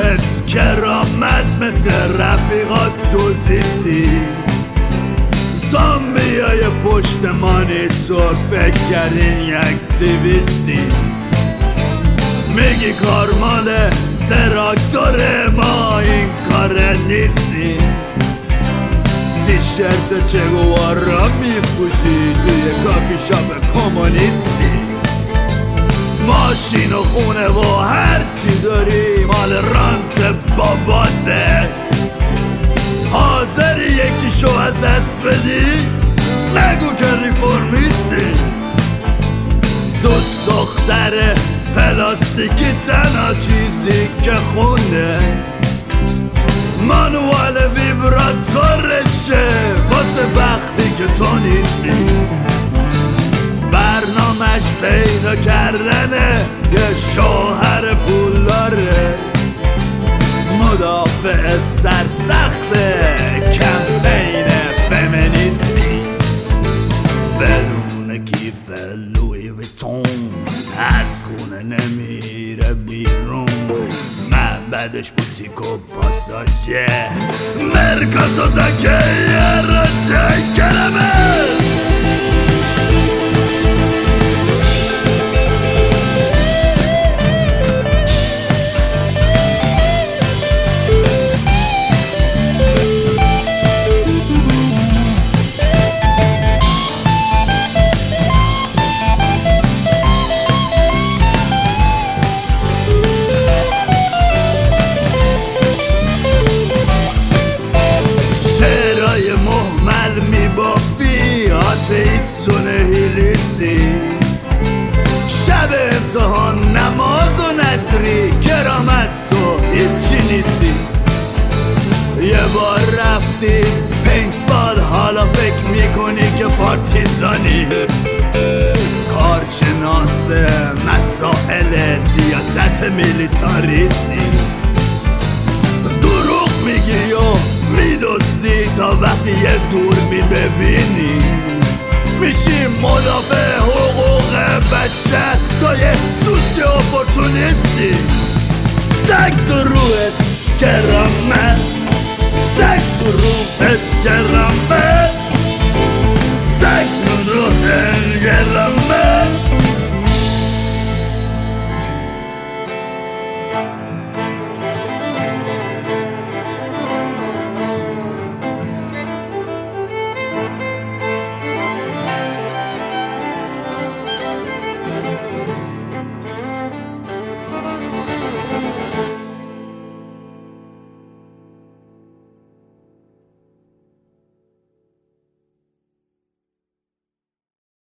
روحت کرامت مثل رفیقات دوزیستی زامبیای پشتمانی تو فکر کردین یک دیویستی میگی کار مال تراکتور ما این کار نیستی تیشرت چگوارا میپوشی توی کافی شاپ کمونیستی ماشین و خونه و هرچی داری مال رانت باباته حاضری یکیشو از دست بدی؟ نگو که ریفورمیستی دوست دختر پلاستیکی تنها چیزی که خونه مانوال ویبراتورشه واسه وقتی که تو نیستی برنامهش پیدا کردنه یه شوهر پولداره مدافع سرسخته کمپین فمینیستی بدون کیف لوی ویتون از خونه نمیره بیرون بعدش بوتیک و پاساژه مرکاتو تکیه را کلمه آتئیستون هیلیستی شب امتحان نماز و نظری کرامت تو هیچی نیستی یه بار رفتی پینتبال حالا فکر میکنی که پارتیزانی کارشناس مسائل سیاست میلیتاریستی دروغ میگی و میدزدی تا وقتی یه دوربین ببینی میشی مدافع حقوق بشر تا یه سوسک اپورتونیستی تک تو روحت که